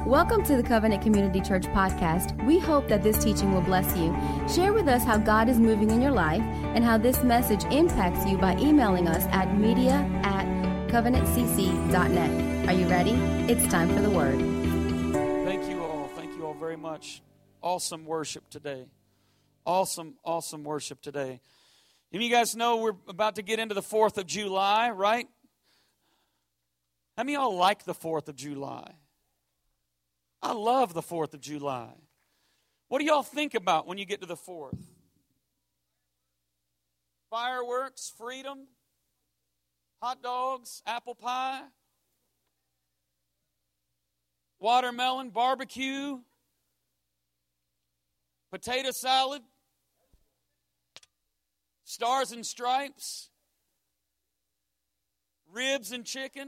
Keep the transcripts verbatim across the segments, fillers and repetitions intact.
Welcome to the Covenant Community Church podcast. We hope that this teaching will bless you. Share with us how God is moving in your life and how this message impacts you by emailing us at media at covenant c c dot net. Are you ready? It's time for the word. Thank you all. Thank you all very much. Awesome worship today. Awesome, awesome worship today. And you guys know we're about to get into the fourth of July, right? How many of y'all like the fourth of July? I love the fourth of July. What do y'all think about when you get to the fourth? Fireworks, freedom, hot dogs, apple pie, watermelon, barbecue, potato salad, stars and stripes, ribs and chicken.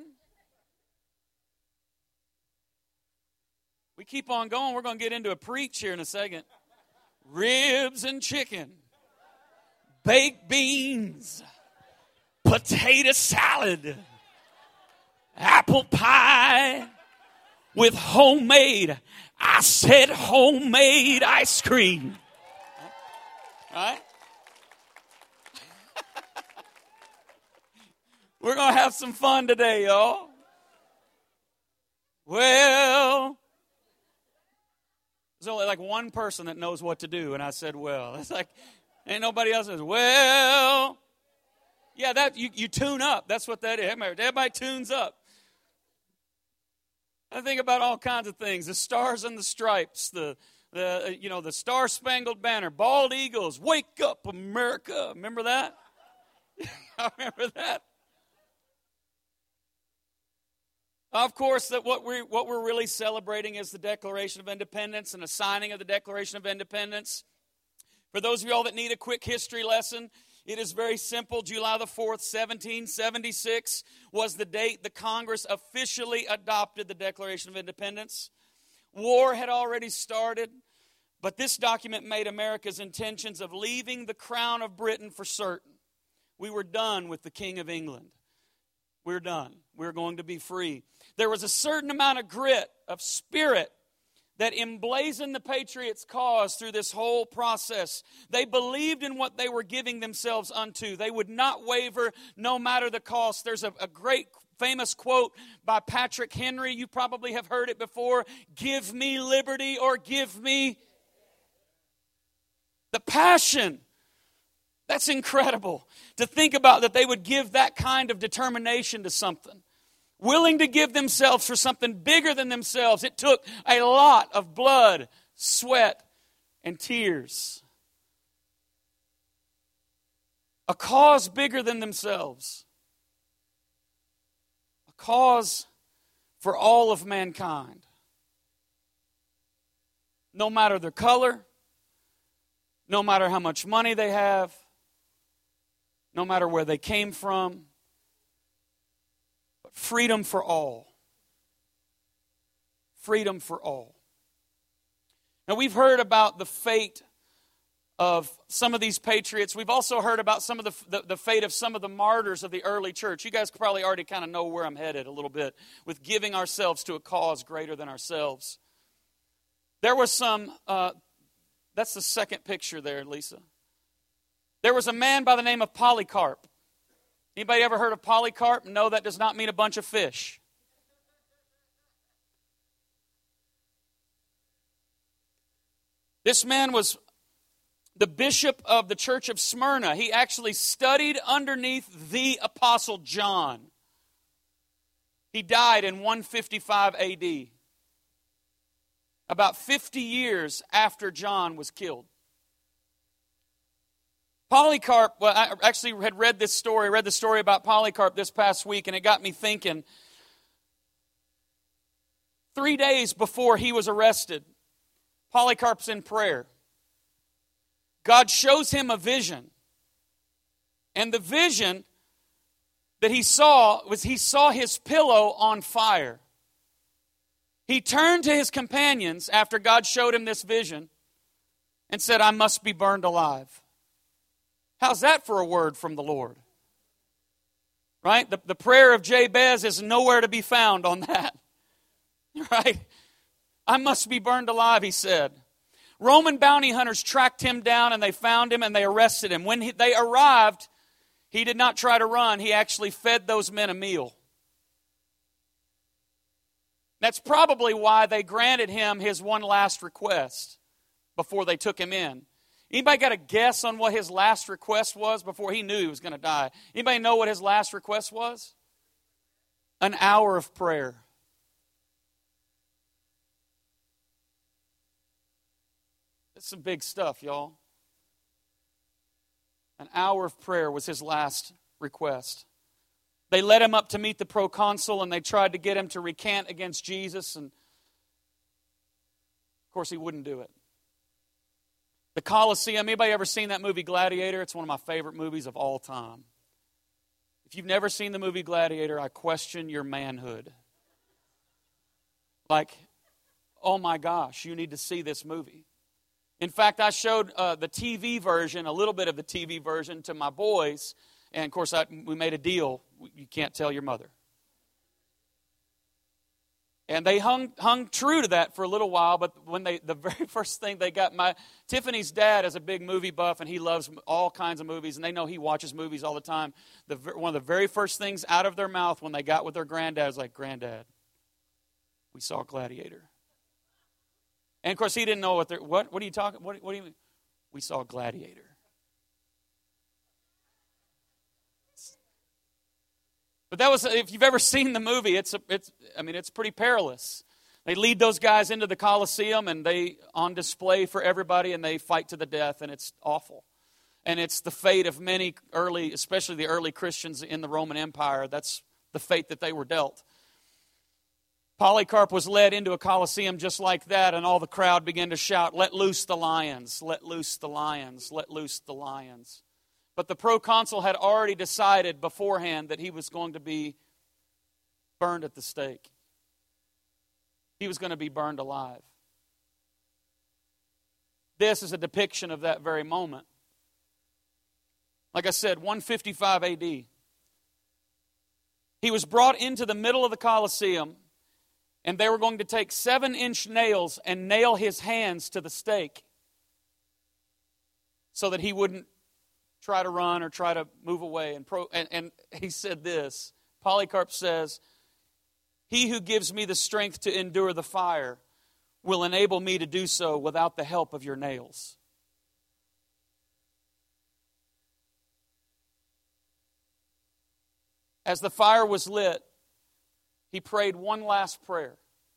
We keep on going. We're going to get into a preach here in a second. Ribs and chicken, baked beans, potato salad, apple pie with homemade, I said homemade ice cream. All right? We're going to have some fun today, y'all. Well, there's only like one person that knows what to do, and I said, well. It's like, ain't nobody else says, well. Yeah, that you, you tune up. That's what that is. Everybody tunes up. I think about all kinds of things. The stars and the stripes, the, the you know, the Star-Spangled Banner, bald eagles, wake up, America. Remember that? I remember that. Of course, that what we what we're really celebrating is the Declaration of Independence and the signing of the Declaration of Independence. For those of y'all that need a quick history lesson, it is very simple. July the fourth, seventeen seventy-six was the date the Congress officially adopted the Declaration of Independence. War had already started, but this document made America's intentions of leaving the crown of Britain for certain. We were done with the King of England. We're done. We're going to be free. There was a certain amount of grit, of spirit, that emblazoned the Patriots' cause through this whole process. They believed in what they were giving themselves unto. They would not waver no matter the cost. There's a, a great famous quote by Patrick Henry. You probably have heard it before. Give me liberty or give me the passion. That's incredible to think about, that they would give that kind of determination to something. Willing to give themselves for something bigger than themselves. It took a lot of blood, sweat, and tears. A cause bigger than themselves. A cause for all of mankind. No matter their color, no matter how much money they have, no matter where they came from, but freedom for all. Freedom for all. Now, we've heard about the fate of some of these patriots. We've also heard about some of the, the, the fate of some of the martyrs of the early church. You guys probably already kind of know where I'm headed a little bit with giving ourselves to a cause greater than ourselves. There was some, uh, that's the second picture there, Lisa. There was a man by the name of Polycarp. Anybody ever heard of Polycarp? No, that does not mean a bunch of fish. This man was the bishop of the church of Smyrna. He actually studied underneath the Apostle John. He died in one fifty-five A D, about fifty years after John was killed. Polycarp, well, I actually had read this story, read the story about Polycarp this past week, and it got me thinking. Three days before he was arrested, Polycarp's in prayer. God shows him a vision. And the vision that he saw was he saw his pillow on fire. He turned to his companions after God showed him this vision and said, I must be burned alive. How's that for a word from the Lord? Right? The, the prayer of Jabez is nowhere to be found on that. Right? I must be burned alive, he said. Roman bounty hunters tracked him down and they found him and they arrested him. When he, they arrived, he did not try to run. He actually fed those men a meal. That's probably why they granted him his one last request before they took him in. Anybody got a guess on what his last request was before he knew he was going to die? Anybody know what his last request was? An hour of prayer. That's some big stuff, y'all. An hour of prayer was his last request. They led him up to meet the proconsul and they tried to get him to recant against Jesus, and of course he wouldn't do it. The Colosseum, anybody ever seen that movie Gladiator? It's one of my favorite movies of all time. If you've never seen the movie Gladiator, I question your manhood. Like, oh my gosh, you need to see this movie. In fact, I showed uh, the T V version, a little bit of the T V version to my boys. And of course, I, we made a deal. You can't tell your mother. And they hung hung true to that for a little while. But when they, the very first thing they got, my Tiffany's dad is a big movie buff, and he loves all kinds of movies, and they know he watches movies all the time. The one of the very first things out of their mouth when they got with their granddad was like, "Granddad, we saw Gladiator." And of course, he didn't know what they're, what what are you talking? What, what do you mean? We saw Gladiator. But that was, if you've ever seen the movie, it's it's I mean it's pretty perilous. They lead those guys into the Colosseum and they on display for everybody, and they fight to the death, and it's awful. And it's the fate of many early, especially the early Christians in the Roman Empire. That's the fate that they were dealt. Polycarp was led into a Colosseum just like that, and all the crowd began to shout, "Let loose the lions, let loose the lions, let loose the lions." But the proconsul had already decided beforehand that he was going to be burned at the stake. He was going to be burned alive. This is a depiction of that very moment. Like I said, one fifty-five A D. He was brought into the middle of the Colosseum, and they were going to take seven-inch nails and nail his hands to the stake so that he wouldn't try to run or try to move away. And, pro, and, and he said this, Polycarp says, "He who gives me the strength to endure the fire will enable me to do so without the help of your nails." As the fire was lit, he prayed one last prayer.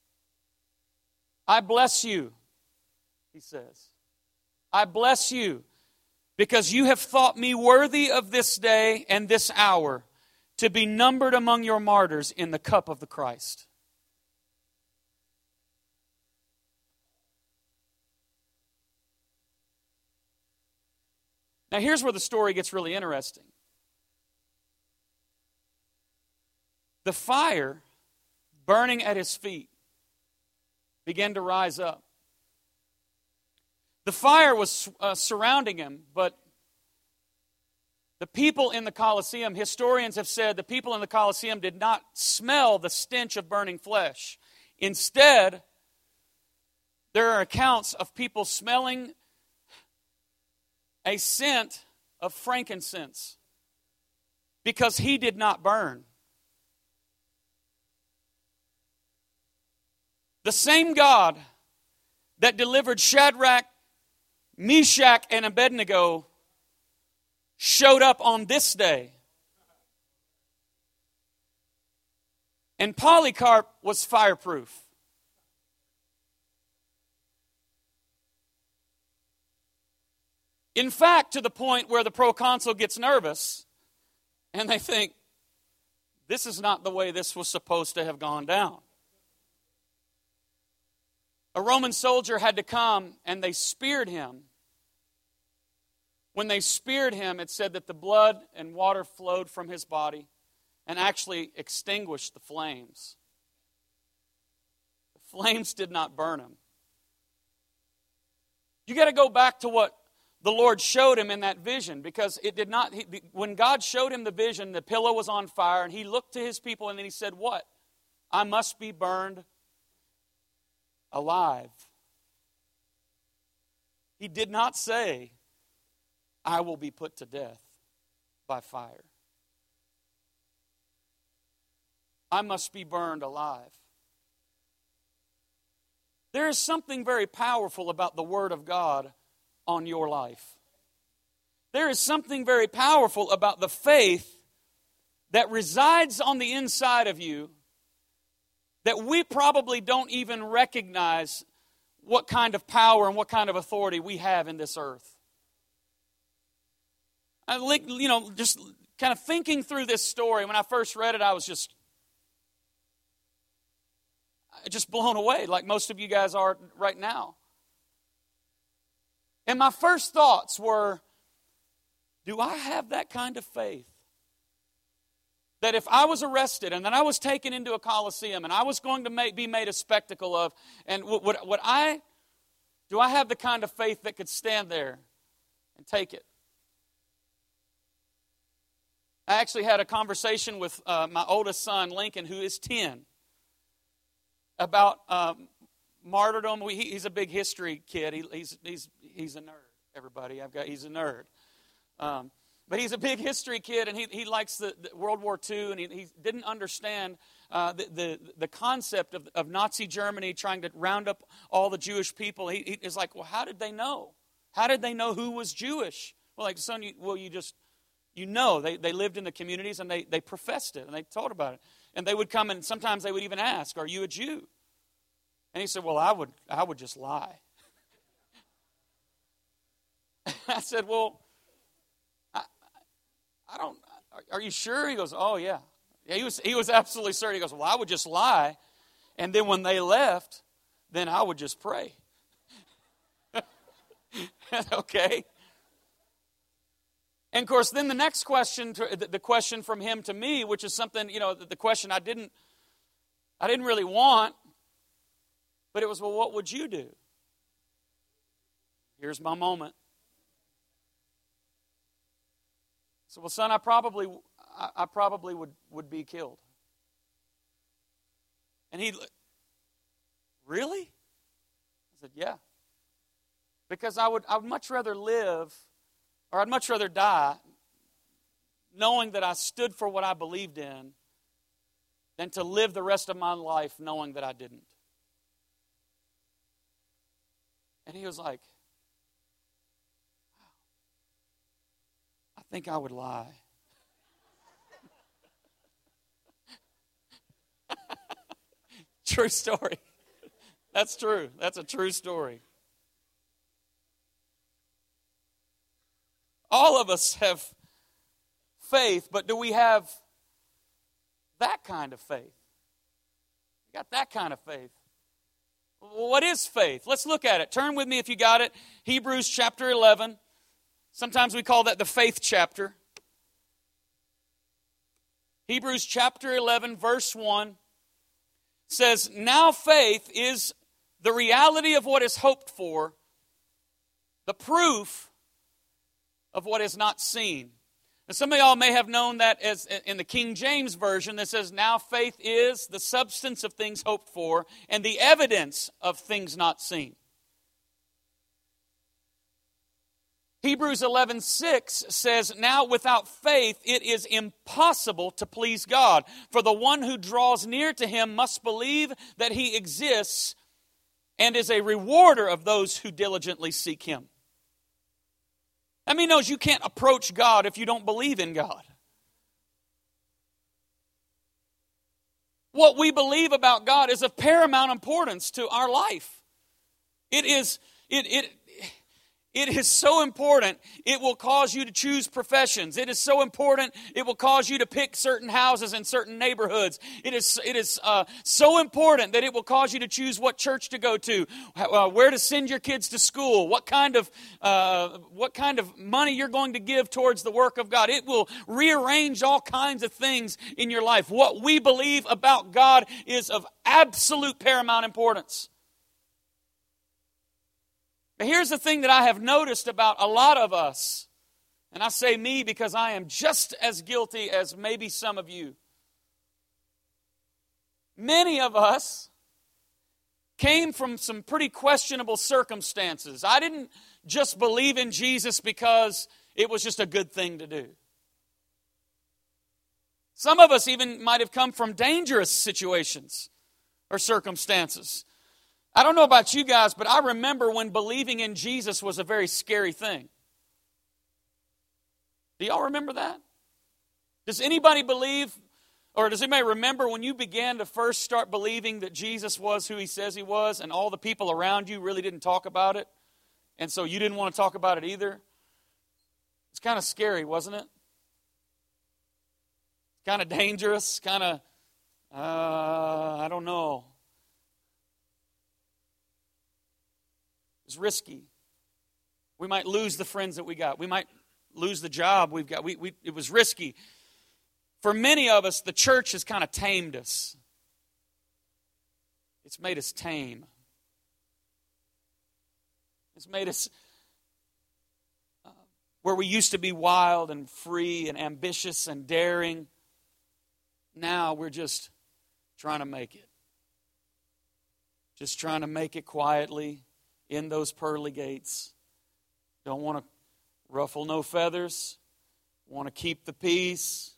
"I bless you," he says. "I bless you, because you have thought me worthy of this day and this hour to be numbered among your martyrs in the cup of the Christ." Now here's where the story gets really interesting. The fire burning at his feet began to rise up. The fire was uh, surrounding him, but the people in the Colosseum, historians have said the people in the Colosseum did not smell the stench of burning flesh. Instead, there are accounts of people smelling a scent of frankincense because he did not burn. The same God that delivered Shadrach, Meshach, and Abednego showed up on this day. And Polycarp was fireproof. In fact, to the point where the proconsul gets nervous and they think, this is not the way this was supposed to have gone down. A Roman soldier had to come and they speared him. When they speared him, it said that the blood and water flowed from his body and actually extinguished the flames. The flames did not burn him. You got to go back to what the Lord showed him in that vision, because it did not, he, when God showed him the vision, the pillow was on fire, and he looked to his people and then he said, "What? I must be burned alive. He did not say, I will be put to death by fire. I must be burned alive. There is something very powerful about the Word of God on your life. There is something very powerful about the faith that resides on the inside of you that we probably don't even recognize what kind of power and what kind of authority we have in this earth. I, you know, just kind of thinking through this story, when I first read it, I was just just blown away, like most of you guys are right now. And my first thoughts were, do I have that kind of faith? That if I was arrested and then I was taken into a coliseum and I was going to make, be made a spectacle of, and would, would, would I, do I have the kind of faith that could stand there and take it? I actually had a conversation with uh, my oldest son, Lincoln, who is ten, about um, martyrdom. We, he, he's a big history kid. He, he's he's he's a nerd. Everybody, I've got he's a nerd. Um, but he's a big history kid, and he he likes the, the World War Two, and he, he didn't understand uh, the, the the concept of, of Nazi Germany trying to round up all the Jewish people. He, he is like, well, how did they know? How did they know who was Jewish? Well, like, son, you, well, you just you know they they lived in the communities and they they professed it and they told about it. And they would come and sometimes they would even ask, are you a Jew? And he said, well, I would I would just lie. I said, well, I, I don't, are you sure? He goes, oh, yeah. yeah. He was he was absolutely certain. He goes, well, I would just lie. And then when they left, then I would just pray. Okay. And of course, then the next question, to, the question from him to me, which is something, you know, the question I didn't, I didn't really want, but it was, well, what would you do? Here's my moment. So, well, son, I probably, I, I probably would, would be killed. And he, really? I said, yeah. Because I would, I would much rather live, or I'd much rather die knowing that I stood for what I believed in than to live the rest of my life knowing that I didn't. And he was like, I think I would lie. True story. That's true. That's a true story. All of us have faith, but do we have that kind of faith? You got that kind of faith. What is faith? Let's look at it. Turn with me if you got it. Hebrews chapter eleven. Sometimes we call that the faith chapter. Hebrews chapter eleven, verse one says, now faith is the reality of what is hoped for, the proof of what is not seen. Now, some of y'all may have known that as in the King James Version that says, now faith is the substance of things hoped for and the evidence of things not seen. Hebrews eleven six says, now without faith it is impossible to please God. For the one who draws near to Him must believe that He exists and is a rewarder of those who diligently seek Him. How many knows you can't approach God if you don't believe in God? What we believe about God is of paramount importance to our life. It is, it, it, it is so important, it will cause you to choose professions. It is so important, it will cause you to pick certain houses in certain neighborhoods. It is, it is uh, so important that it will cause you to choose what church to go to, uh, where to send your kids to school, what kind of uh, what kind of money you're going to give towards the work of God. It will rearrange all kinds of things in your life. What we believe about God is of absolute paramount importance. But here's the thing that I have noticed about a lot of us, and I say me because I am just as guilty as maybe some of you. Many of us came from some pretty questionable circumstances. I didn't just believe in Jesus because it was just a good thing to do. Some of us even might have come from dangerous situations or circumstances. I don't know about you guys, but I remember when believing in Jesus was a very scary thing. Do y'all remember that? Does anybody believe, or does anybody remember when you began to first start believing that Jesus was who He says He was, and all the people around you really didn't talk about it, and so you didn't want to talk about it either? It's kind of scary, wasn't it? Kind of dangerous, kind of, uh, I don't know. It's risky. We might lose the friends that we got. We might lose the job we've got. We, we, it was risky. For many of us, the church has kind of tamed us. It's made us tame. It's made us uh, where we used to be wild and free and ambitious and daring. Now we're just trying to make it. Just trying to make it quietly in those pearly gates. Don't want to ruffle no feathers. Want to keep the peace.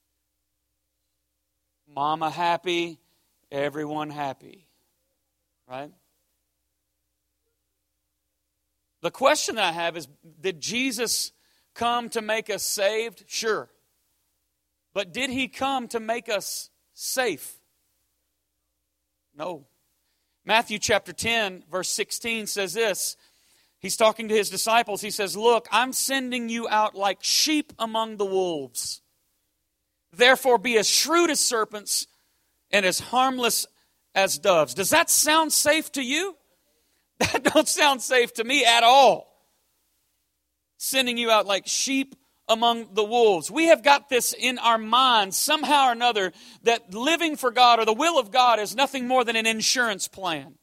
Mama happy, everyone happy. Right? The question that I have is, did Jesus come to make us saved? Sure. But did He come to make us safe? No. Matthew chapter ten, verse sixteen says this. He's talking to His disciples. He says, "Look, I'm sending you out like sheep among the wolves. Therefore be as shrewd as serpents and as harmless as doves." Does that sound safe to you? That don't sound safe to me at all. Sending you out like sheep among the wolves. We have got this in our minds somehow or another that living for God or the will of God is nothing more than an insurance plan.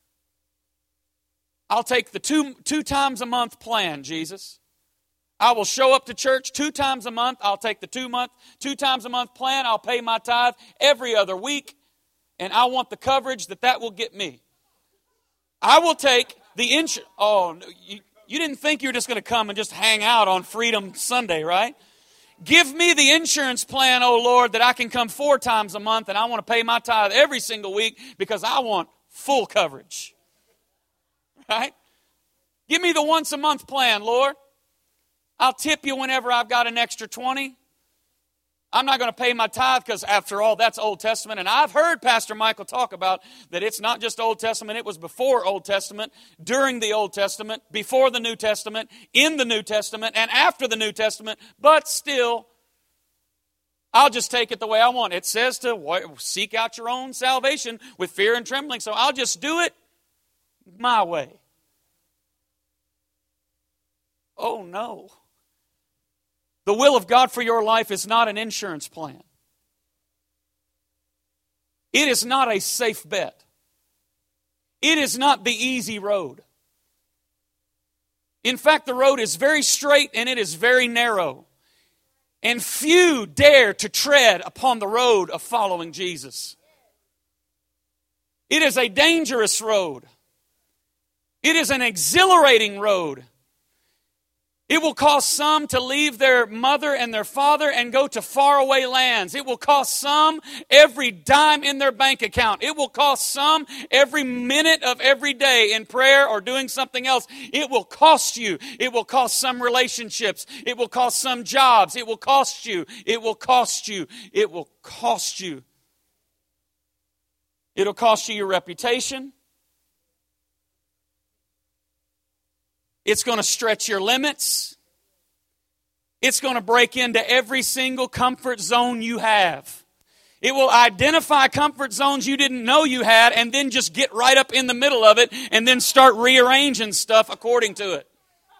I'll take the two, two times a month plan, Jesus. I will show up to church two times a month. I'll take the two month, two times a month plan. I'll pay my tithe every other week. And I want the coverage that that will get me. I will take the insurance. Oh, you, you didn't think you were just going to come and just hang out on Freedom Sunday, right? Give me the insurance plan, oh Lord, that I can come four times a month and I want to pay my tithe every single week because I want full coverage. Right? Give me the once a month plan, Lord. I'll tip you whenever I've got an extra twenty. I'm not going to pay my tithe because, after all, that's Old Testament. And I've heard Pastor Michael talk about that it's not just Old Testament. It was before Old Testament, during the Old Testament, before the New Testament, in the New Testament, and after the New Testament. But still, I'll just take it the way I want. It says to seek out your own salvation with fear and trembling. So I'll just do it my way. Oh, no. The will of God for your life is not an insurance plan. It is not a safe bet. It is not the easy road. In fact, the road is very straight and it is very narrow. And few dare to tread upon the road of following Jesus. It is a dangerous road. It is an exhilarating road. It will cause some to leave their mother and their father and go to faraway lands. It will cost some every dime in their bank account. It will cost some every minute of every day in prayer or doing something else. It will cost you. It will cost some relationships. It will cost some jobs. It will cost you. It will cost you. It will cost you. It'll cost you your reputation. It's going to stretch your limits. It's going to break into every single comfort zone you have. It will identify comfort zones you didn't know you had and then just get right up in the middle of it and then start rearranging stuff according to it.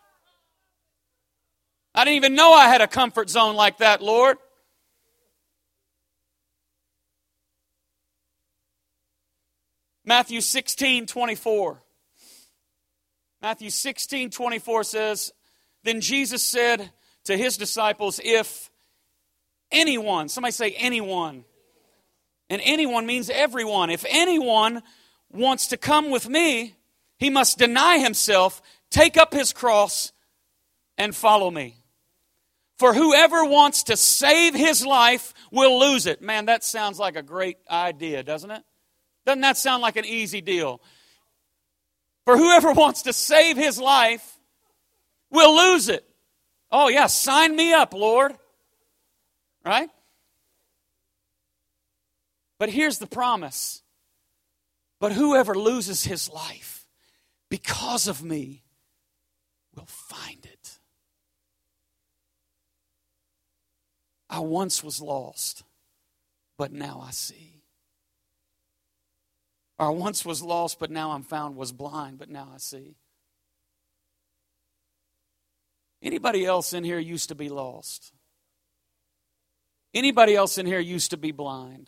I didn't even know I had a comfort zone like that, Lord. Matthew sixteen twenty-four. Matthew sixteen twenty-four says, "Then Jesus said to His disciples, if anyone," somebody say anyone, and anyone means everyone, "if anyone wants to come with me, he must deny himself, take up his cross, and follow me. For whoever wants to save his life will lose it. Man, that sounds like a great idea, doesn't it? Doesn't that sound like an easy deal? For whoever wants to save his life will lose it. Oh yeah, sign me up, Lord. Right? But here's the promise. But whoever loses his life because of me will find it. I once was lost, but now I see. Or I once was lost, but now I'm found, was blind, but now I see. Anybody else in here used to be lost? Anybody else in here used to be blind?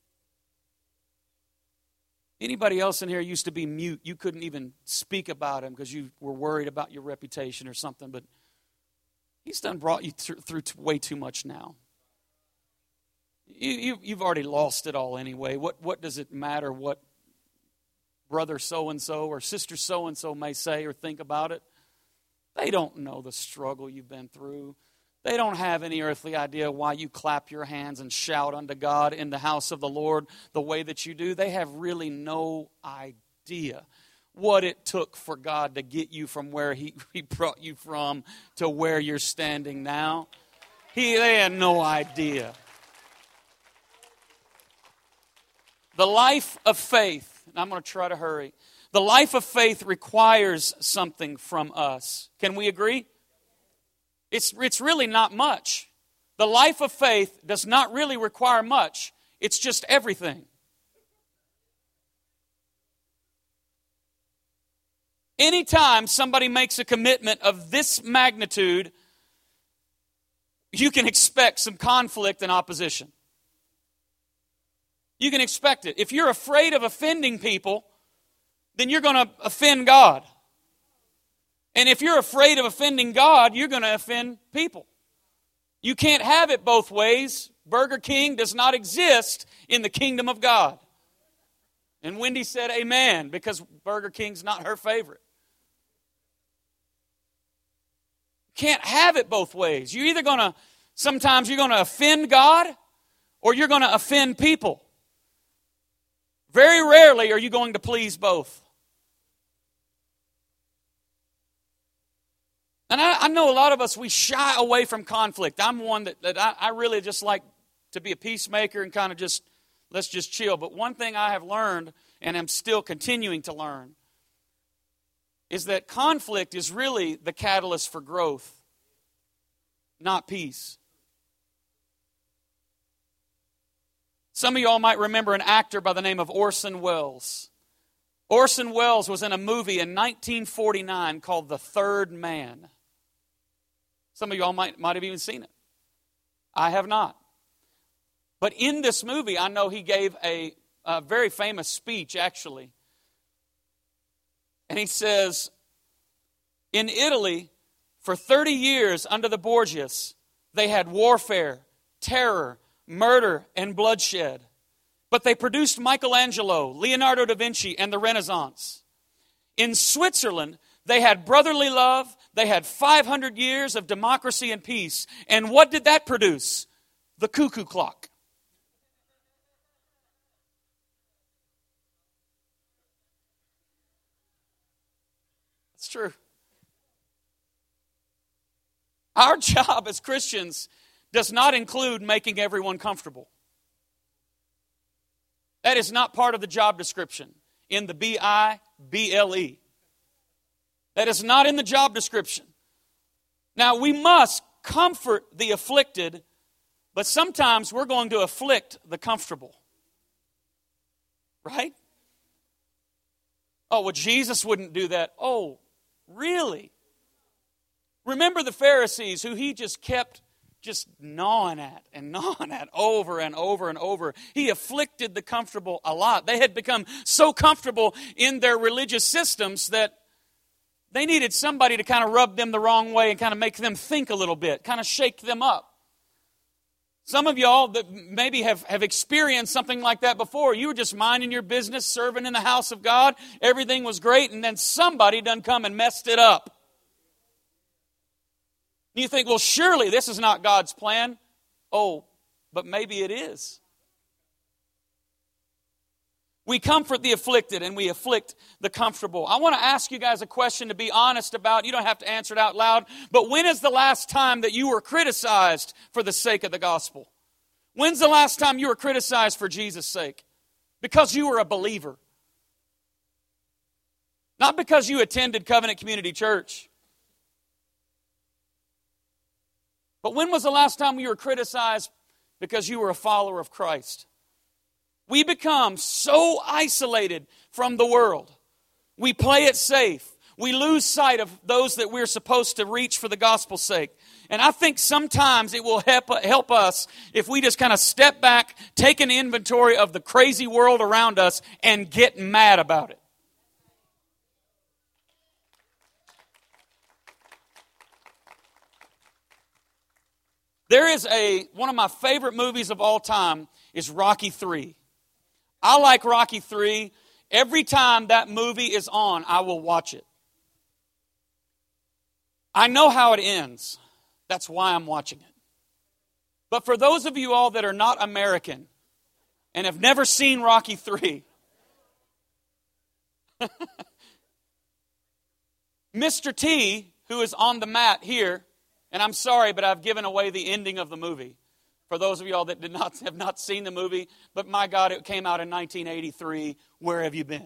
Anybody else in here used to be mute? You couldn't even speak about him because you were worried about your reputation or something, but he's done brought you through, through way too much now. You, you, you've already lost it all anyway. What, what does it matter what brother so-and-so or sister so-and-so may say or think about it? They don't know the struggle you've been through. They don't have any earthly idea why you clap your hands and shout unto God in the house of the Lord the way that you do. They have really no idea what it took for God to get you from where He, he brought you from to where you're standing now. He, they had no idea. The life of faith, and I'm going to try to hurry. The life of faith requires something from us. Can we agree? It's, it's really not much. The life of faith does not really require much. It's just everything. Anytime somebody makes a commitment of this magnitude, you can expect some conflict and opposition. You can expect it. If you're afraid of offending people, then you're going to offend God. And if you're afraid of offending God, you're going to offend people. You can't have it both ways. Burger King does not exist in the kingdom of God. And Wendy said amen, because Burger King's not her favorite. Can't have it both ways. You're either going to, sometimes you're going to offend God or you're going to offend people. Very rarely are you going to please both. And I, I know a lot of us, we shy away from conflict. I'm one that, that I, I really just like to be a peacemaker and kind of just, let's just chill. But one thing I have learned, and am still continuing to learn, is that conflict is really the catalyst for growth, not peace. Some of y'all might remember an actor by the name of Orson Welles. Orson Welles was in a movie in nineteen forty-nine called The Third Man. Some of y'all might, might have even seen it. I have not. But in this movie, I know he gave a, a very famous speech, actually. And he says, in Italy, for thirty years under the Borgias, they had warfare, terror, murder, and bloodshed. But they produced Michelangelo, Leonardo da Vinci, and the Renaissance. In Switzerland, they had brotherly love. They had five hundred years of democracy and peace. And what did that produce? The cuckoo clock. It's true. Our job as Christians does not include making everyone comfortable. That is not part of the job description in the B I B L E. That is not in the job description. Now, we must comfort the afflicted, but sometimes we're going to afflict the comfortable. Right? Oh, well, Jesus wouldn't do that. Oh, really? Remember the Pharisees who he just kept just gnawing at and gnawing at over and over and over. He afflicted the comfortable a lot. They had become so comfortable in their religious systems that they needed somebody to kind of rub them the wrong way and kind of make them think a little bit, kind of shake them up. Some of y'all that maybe have, have experienced something like that before. You were just minding your business, serving in the house of God. Everything was great, and then somebody done come and messed it up. You think, well, surely this is not God's plan. Oh, but maybe it is. We comfort the afflicted and we afflict the comfortable. I want to ask you guys a question to be honest about. You don't have to answer it out loud. But when is the last time that you were criticized for the sake of the gospel? When's the last time you were criticized for Jesus' sake? Because you were a believer. Not because you attended Covenant Community Church. But when was the last time you were criticized because you were a follower of Christ? We become so isolated from the world. We play it safe. We lose sight of those that we're supposed to reach for the gospel's sake. And I think sometimes it will help, help us if we just kind of step back, take an inventory of the crazy world around us, and get mad about it. There is a, one of my favorite movies of all time is Rocky three. I like Rocky three. Every time that movie is on, I will watch it. I know how it ends. That's why I'm watching it. But for those of you all that are not American and have never seen Rocky three, Mister T, who is on the mat here, and I'm sorry, but I've given away the ending of the movie. For those of you all that did not have not seen the movie, but my God, it came out in nineteen eighty-three. Where have you been?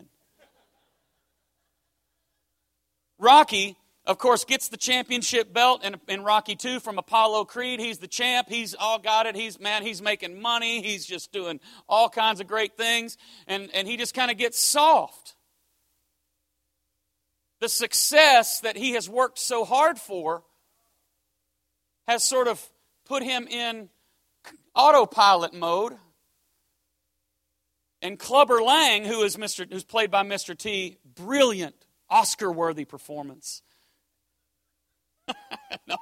Rocky, of course, gets the championship belt in, in Rocky two from Apollo Creed. He's the champ. He's all got it. He's man. He's making money. He's just doing all kinds of great things, and and he just kind of gets soft. The success that he has worked so hard for has sort of put him in autopilot mode. And Clubber Lang, who is Mister who's played by Mister T, brilliant, Oscar-worthy performance. No.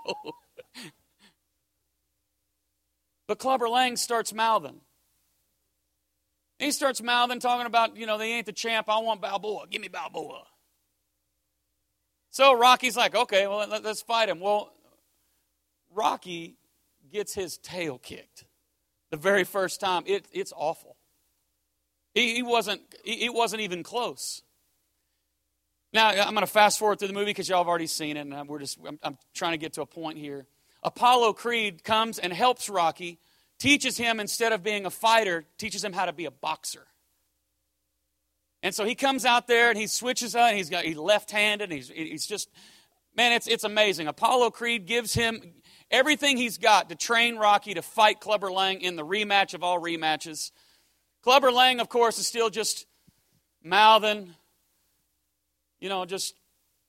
But Clubber Lang starts mouthing. He starts mouthing, talking about, you know, they ain't the champ. I want Balboa. Give me Balboa. So Rocky's like, okay, well, let's fight him. Well, Rocky gets his tail kicked the very first time. It, it's awful. He, he wasn't. He, it wasn't even close. Now I'm going to fast forward through the movie because y'all have already seen it, and we're just. I'm, I'm trying to get to a point here. Apollo Creed comes and helps Rocky, teaches him instead of being a fighter, teaches him how to be a boxer. And so he comes out there and he switches out, and he's got he's left-handed. And he's he's just man, it's it's amazing. Apollo Creed gives him everything he's got to train Rocky to fight Clubber Lang in the rematch of all rematches. Clubber Lang, of course, is still just mouthing, you know, just,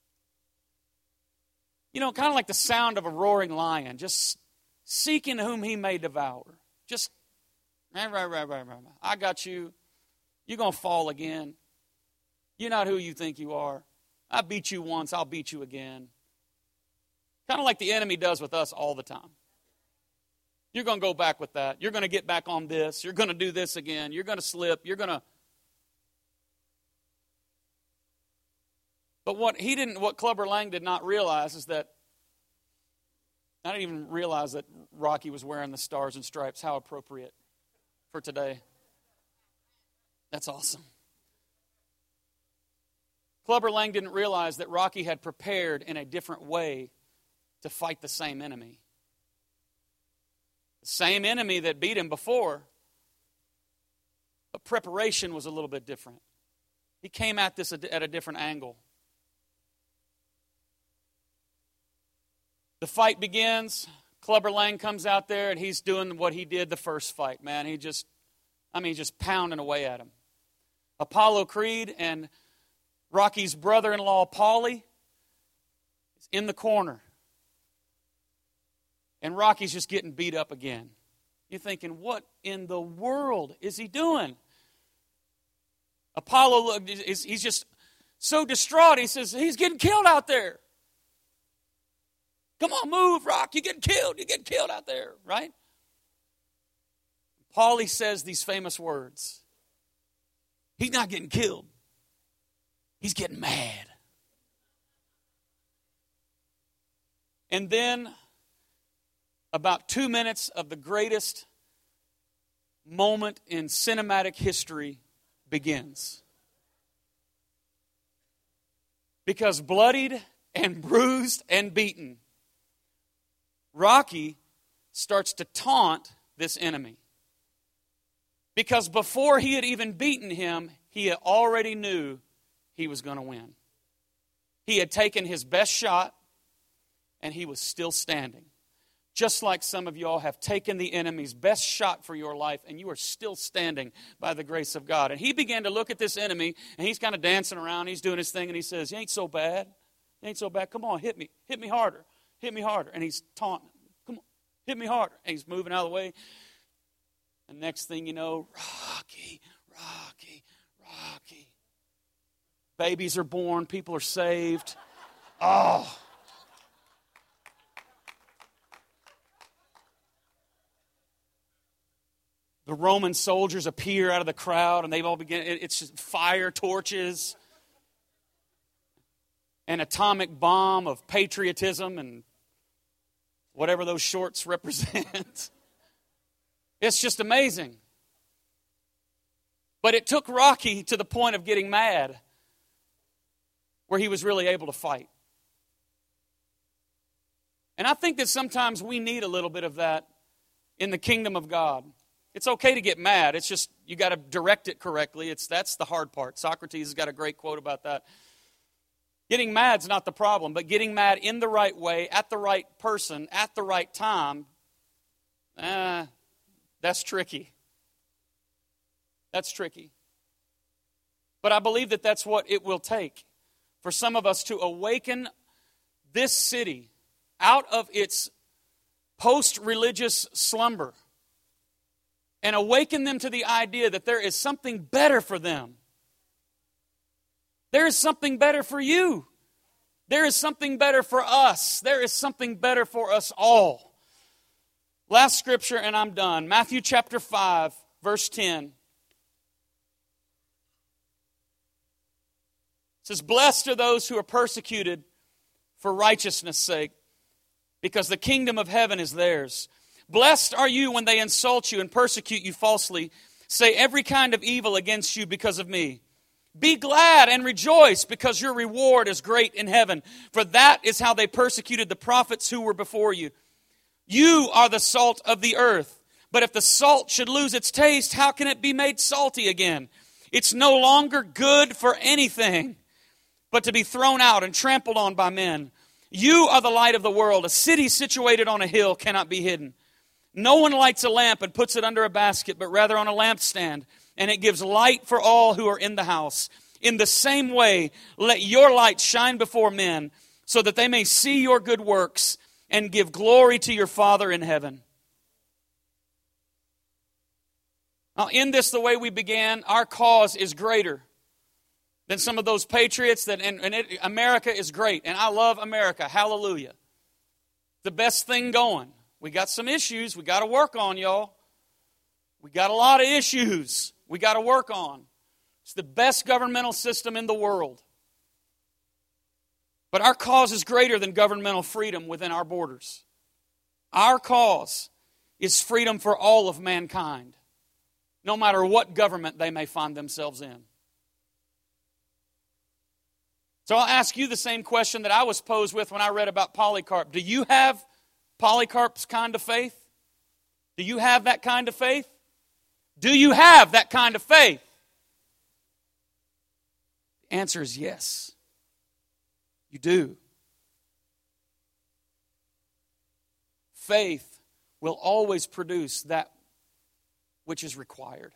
you know, kind of like the sound of a roaring lion, just seeking whom he may devour. Just, right, right, right, right, right. I got you. You're going to fall again. You're not who you think you are. I beat you once, I'll beat you again. Kind of like the enemy does with us all the time. You're going to go back with that. You're going to get back on this. You're going to do this again. You're going to slip. You're going to... But what he didn't, what Clubber Lang did not realize is that, I didn't even realize that Rocky was wearing the stars and stripes. How appropriate for today. That's awesome. Clubber Lang didn't realize that Rocky had prepared in a different way to fight the same enemy. The same enemy that beat him before, but preparation was a little bit different. He came at this at a different angle. The fight begins. Clubber Lang comes out there and he's doing what he did the first fight, man. He just, I mean, just pounding away at him. Apollo Creed and Rocky's brother-in-law, Paulie, is in the corner. And Rocky's just getting beat up again. You're thinking, what in the world is he doing? Apollo, he's just so distraught. He says, he's getting killed out there. Come on, move, Rock. You're getting killed. You're getting killed out there, right? Paulie says these famous words. He's not getting killed. He's getting mad. And then about two minutes of the greatest moment in cinematic history begins. Because bloodied and bruised and beaten, Rocky starts to taunt this enemy. Because before he had even beaten him, he already knew he was going to win. He had taken his best shot, and he was still standing. Just like some of y'all have taken the enemy's best shot for your life, and you are still standing by the grace of God. And he began to look at this enemy, and he's kind of dancing around. He's doing his thing, and he says, "You ain't so bad. You ain't so bad. Come on, hit me. Hit me harder. Hit me harder." And he's taunting. "Come on, hit me harder." And he's moving out of the way. And next thing you know, Rocky, Rocky, Rocky. Babies are born. People are saved. Oh. The Roman soldiers appear out of the crowd, and they've all begun, it's just fire torches, an atomic bomb of patriotism and whatever those shorts represent. It's just amazing. But it took Rocky to the point of getting mad where he was really able to fight. And I think that sometimes we need a little bit of that in the kingdom of God. It's okay to get mad. It's just you got to direct it correctly. It's that's the hard part. Socrates has got a great quote about that. Getting mad's not the problem, but getting mad in the right way, at the right person, at the right time, eh, that's tricky. That's tricky. But I believe that that's what it will take for some of us to awaken this city out of its post-religious slumber and awaken them to the idea that there is something better for them. There is something better for you. There is something better for us. There is something better for us all. Last scripture and I'm done. Matthew chapter five, verse ten. It says, "Blessed are those who are persecuted for righteousness' sake, because the kingdom of heaven is theirs. Blessed are you when they insult you and persecute you falsely, say every kind of evil against you because of me. Be glad and rejoice, because your reward is great in heaven. For that is how they persecuted the prophets who were before you. You are the salt of the earth. But if the salt should lose its taste, how can it be made salty again? It's no longer good for anything, but to be thrown out and trampled on by men. You are the light of the world. A city situated on a hill cannot be hidden. No one lights a lamp and puts it under a basket, but rather on a lampstand, and it gives light for all who are in the house. In the same way, let your light shine before men, so that they may see your good works and give glory to your Father in heaven." Now, in this, the way we began, our cause is greater than some of those patriots. That and, and it, America is great, and I love America. Hallelujah. The best thing going. We got some issues we got to work on, y'all. We got a lot of issues we got to work on. It's the best governmental system in the world. But our cause is greater than governmental freedom within our borders. Our cause is freedom for all of mankind, no matter what government they may find themselves in. So I'll ask you the same question that I was posed with when I read about Polycarp. Do you have Polycarp's kind of faith? Do you have that kind of faith? Do you have that kind of faith? The answer is yes. You do. Faith will always produce that which is required.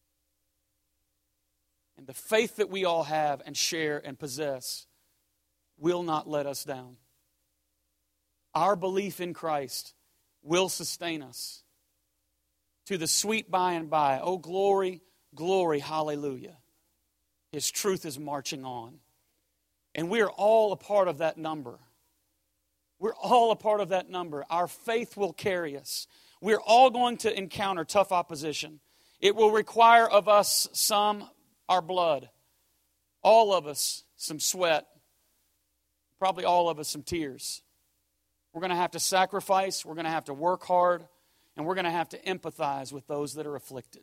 And the faith that we all have and share and possess will not let us down. Our belief in Christ will sustain us to the sweet by and by. Oh, glory, glory, hallelujah. His truth is marching on. And we are all a part of that number. We're all a part of that number. Our faith will carry us. We're all going to encounter tough opposition. It will require of us some our blood, all of us some sweat, probably all of us some tears. We're going to have to sacrifice, we're going to have to work hard, and we're going to have to empathize with those that are afflicted.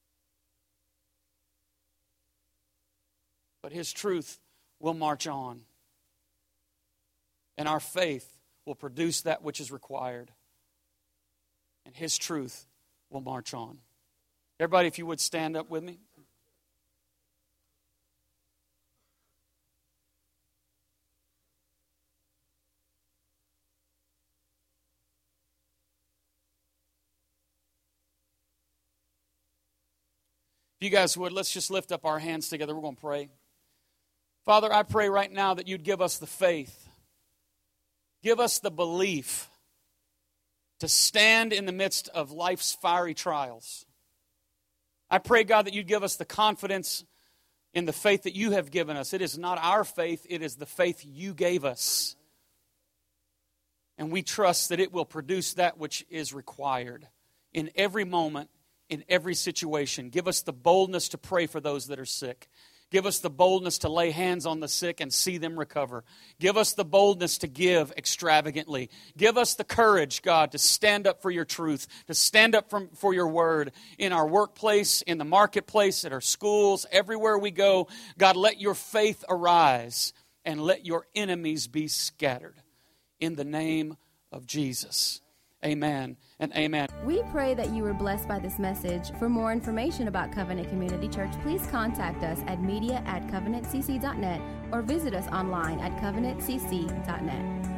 But His truth will march on, and our faith will produce that which is required, and His truth will march on. Everybody, if you would stand up with me. If you guys would, let's just lift up our hands together. We're going to pray. Father, I pray right now that you'd give us the faith. Give us the belief to stand in the midst of life's fiery trials. I pray, God, that you'd give us the confidence in the faith that you have given us. It is not our faith, it is the faith you gave us. And we trust that it will produce that which is required in every moment, in every situation. Give us the boldness to pray for those that are sick. Give us the boldness to lay hands on the sick and see them recover. Give us the boldness to give extravagantly. Give us the courage, God, to stand up for your truth, to stand up from, for your word in our workplace, in the marketplace, at our schools, everywhere we go. God, let your faith arise and let your enemies be scattered. In the name of Jesus. Amen and amen. We pray that you were blessed by this message. For more information about Covenant Community Church, please contact us at media at covenant c c dot net or visit us online at covenant c c dot net.